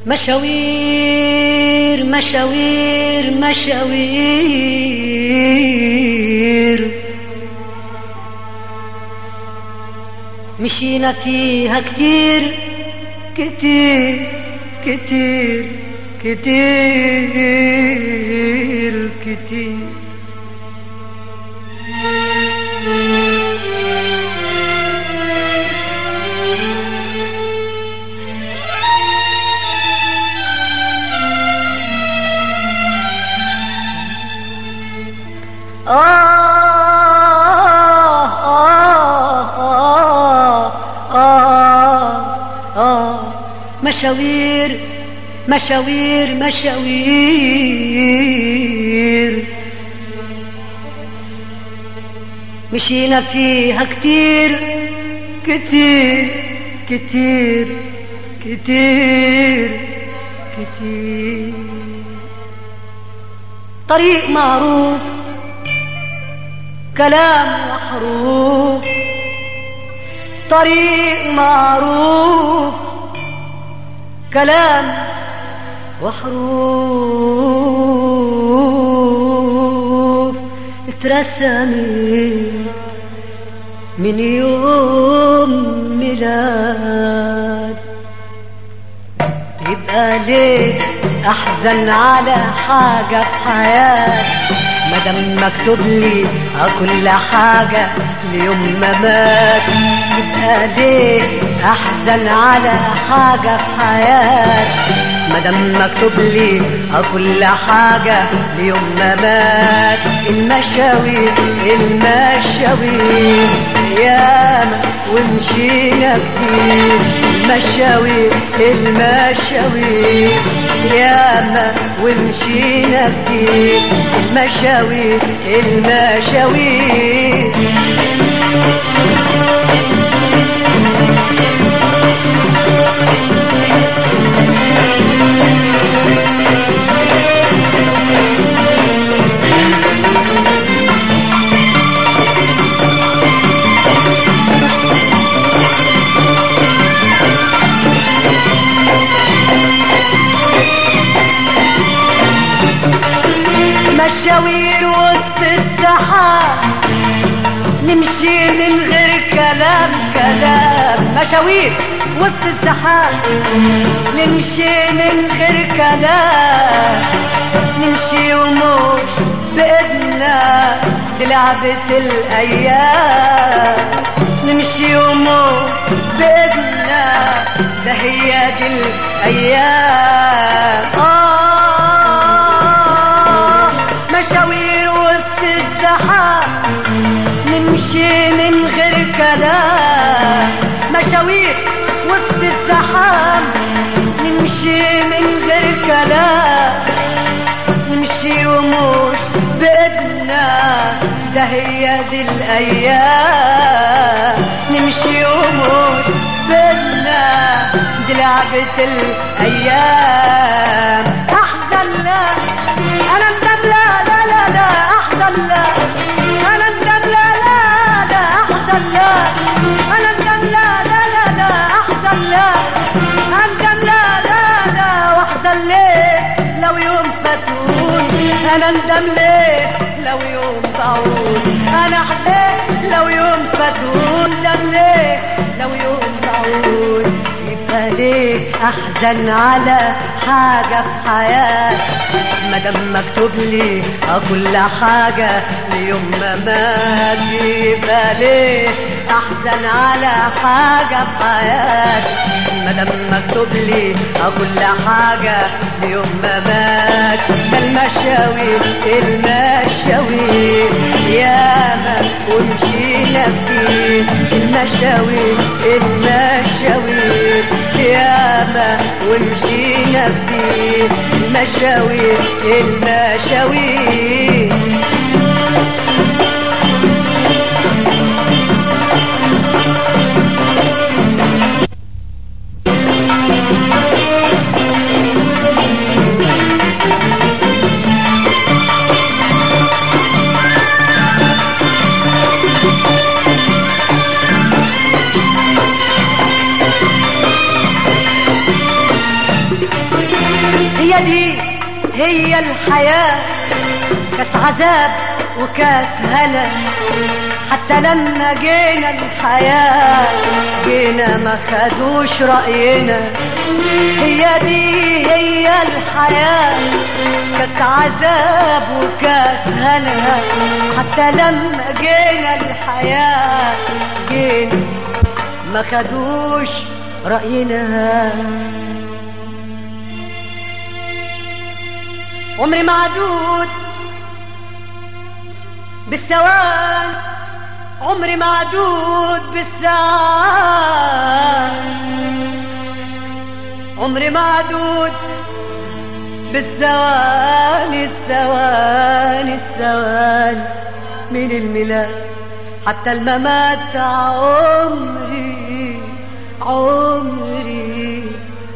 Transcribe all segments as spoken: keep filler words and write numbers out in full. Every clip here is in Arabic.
مشاوير مشاوير مشاوير مشينا فيها كتير كتير كتير كتير كتير آه آه آه آه آه مشاوير مشاوير مشاوير مشينا فيها كتير كتير كتير كتير كتير طريق معروف كلام وحروف طريق معروف كلام وحروف اترسمت من يوم ميلاد. يبقى ليه احزن على حاجة في حياتي مادام مكتوب لي كل حاجة ليوم ما مات؟ يبقى ليه احزن على حاجة في حياتي مادام مكتوب لي كل حاجة ليوم ما مات؟ المشاوير المشاوير ياما ومشينا كتير، المشاوير المشاوير ياما ومشينا كتير، المشاوير المشاوير مشاوير وسط السحاب نمشي من غير كلام كلام، مشاوير وسط السحاب نمشي من غير كلام، نمشي ومش بإيدنا دي لعبة الأيام، نمشي ومش بإيدنا ده هي دي الأيام. آه مشاوير وسط الزحام نمشي من غير كلام، مشاوير وسط الزحام نمشي من غير كلام، نمشي ومش بإيدنا ده هي دي الأيام، نمشي ومش بإيدنا دي لعبة الأيام. أحزن لا أنا ندم لا لا لا لا أحزن لا أنا ندم لا لا لا أحزن لا أنا ندم لا لا لا لا أحزن لا أندم لا لا لا وأحزن ليه لو يوم فاتون، أنا ندم ليه لو يوم طاعون، أنا أحزن لو يوم فاتون، ندم ليه لو يوم طاعون. يبقى ليه أحزن على حاجة في حياتي مادام مكتوب لي كل حاجة ليوم ما مات؟ يبقى ليه أحزن على حاجة في حياتي مادام مكتوب لي كل حاجة ليوم ما مات؟ المشاوير المشاوير ياما ومشينا كتير، المشاوير المشاوير ياما ومشينا كتير، المشاوير المشاوير هي الحياة، كاس عذاب وكاس هنا، حتى لما جينا الحياة جينا ما خدوش رأينا. هي دي هي الحياة، كاس عذاب وكاس هنا، حتى لما جينا الحياة جينا ما خدوش رأينا. عمري معدود بالثوان، عمري معدود بالساعات، عمري معدود بالثواني الثواني الثواني من الميلاد حتى الممات. عمري عمري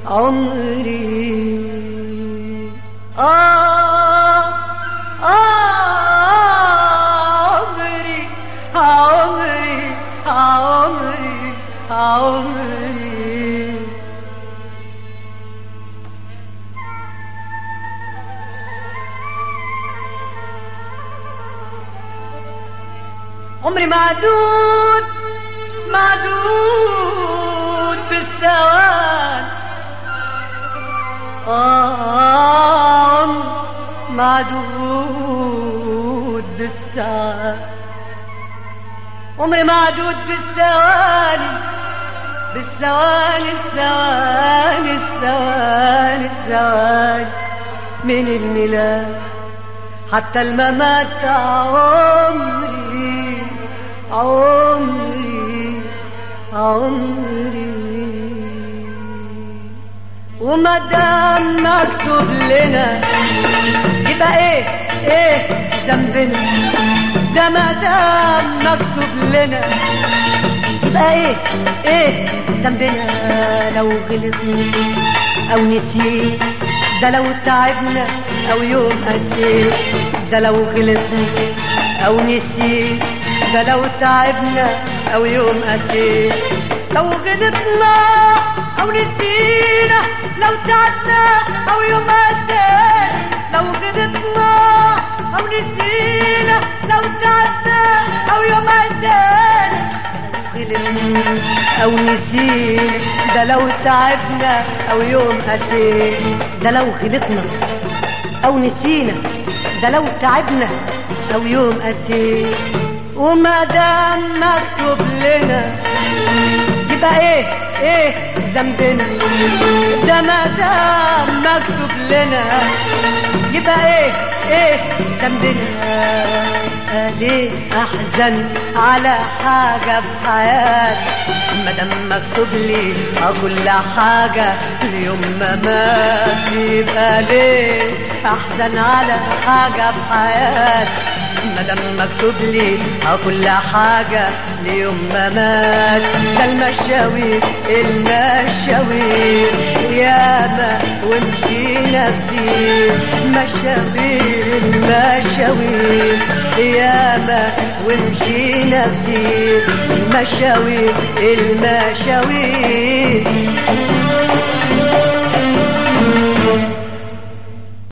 عمري آه عمري عمري عمري عمري عمري معدود معدود بالثوان. آه معدود بالساعات، عمري معدود بالثواني بالثواني الثواني الثواني الثواني من الميلاد حتى الممات. عمري عمري عمري وما دام مكتوب لنا يبقى ايه ايه ذنبنا؟ ده ما دام مكتوب لنا يبقى ايه ايه ذنبنا؟ لو غلطنا او نسينا، ده لو تعبنا او يوم قسينا، ده لو غلطنا او نسينا، ده لو تعبنا او يوم قسينا. لو غلطنا او نسينا، لو تعبنا او يوم قسينا، لو غلطنا او نسينا، لو تعبنا او يوم قسينا. غلطنا او نسينا، ده لو تعبنا او يوم قسينا، ده لو غلطنا او نسينا، ده لو تعبنا او يوم قسينا. وما دام مكتوب لنا يبقى ايه ايه ذنبنا؟ ده ما دام مكتوب لنا يبقى ايه ايه ذنبنا؟ ليه احزن على حاجه في حياتي ما دام مكتوب لي كل حاجه ليوم ما مات؟ يبقى ليه احزن على حاجه في حياتي ما دام مكتوب لي كل حاجه ليوم ما مات؟ ده المشاوير المشاوير ياما ومشينا كتير، مشاوير المشاوير ياما ومشينا كتير، مشاوير المشاوير